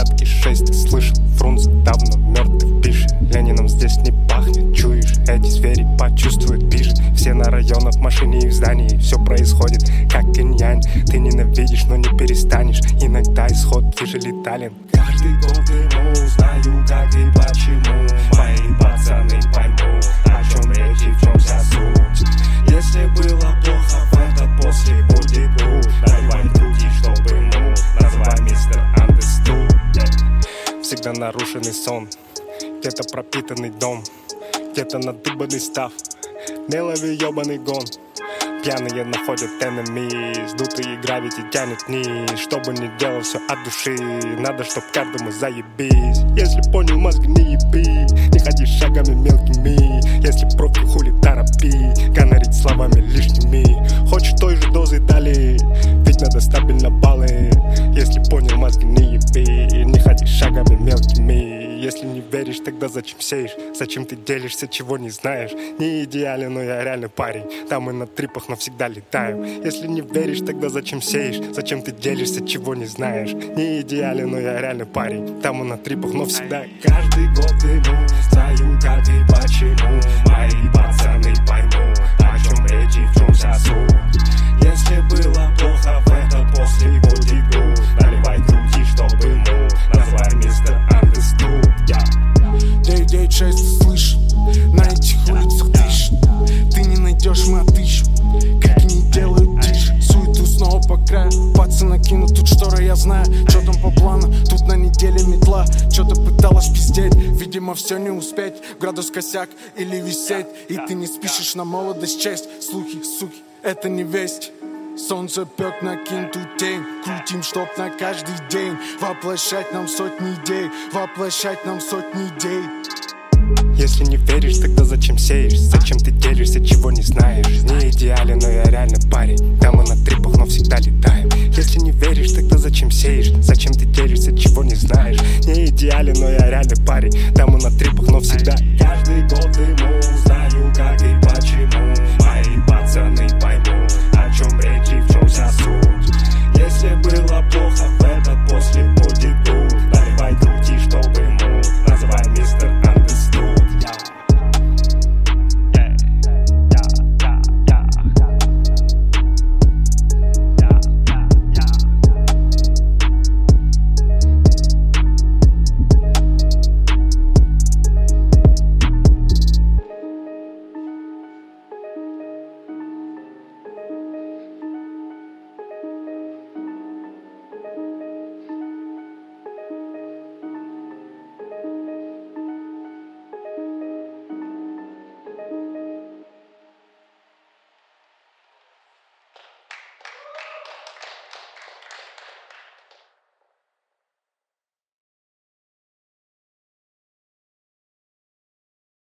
Взятки 6, ты слышал, Фрунзе давно мертв, пишет. Лениным здесь не пахнет, чуешь, эти звери почувствуют, пишет. Все на районах, в машине и в здании, все происходит как инь-янь. Ты ненавидишь, но не перестанешь, иногда исход тяжелее талент. Каждый год ему знаю, как и почему. Мои пацаны поймут, о чем речь и в чем вся суть. Если было плохо в этот, после будет good. Наливай груди, чтобы ему назвай мистер Understood. Всегда нарушенный сон, где-то пропитанный дом, где-то надыбанный став, меловый ёбаный гон. Пьяные находят enemy, сдутые гравити тянет вниз. Что бы ни делал, все от души, надо, чтоб каждому заебись. Если понял, мозг не еби, не ходи шагами мелкими. Если профи, хули торопи, гонорить словами лишними. Хочешь той же дозы дали, ведь надо стабильно баллы. Если понял, мозг не еби, не ходи шагами мелкими. Если не веришь, тогда зачем сеешь? Зачем ты делишься, чего не знаешь? Не идеален, но я реальный парень. Там и на трипах, но всегда летаю. Если не веришь, тогда зачем сеешь? Зачем ты делишься, чего не знаешь? Не идеален, но я реальный парень. Там и на трипах, но всегда. Каждый год ему знаю, как и почему. Мои пацаны поймут, о чем речь и в чем вся суть. Если было плохо в этот, после будет good. Наливай груди, чтобы ему назвай мистер Understood. 996, ты слышишь? На этих улицах дышит. Ты не найдешь, мы отыщем. Крики не делают тише. Суету снова по краю. Пацаны кинут тут шторы, я знаю. Чё там по плану? Тут на неделе метла. Чё-то пыталась пиздеть. Видимо, все не успеть. Градус косяк или висеть. И ты не спишешь на молодость, честь. Слухи, суки, это не весть. Солнце пек, накинь ту тень. Крутим, чтоб на каждый день воплощать нам сотни идей. Воплощать нам сотни идей. Если не веришь, тогда зачем сеешь? Зачем ты делишься, чего не знаешь? Не идеален, но я реальный парень. Там мы на трипах, но всегда летаем. Если не веришь, тогда зачем сеешь? Зачем ты делишься, чего не знаешь? Не идеален, но я реальный парень. Там мы на трипах, но всегда. Каждый год ему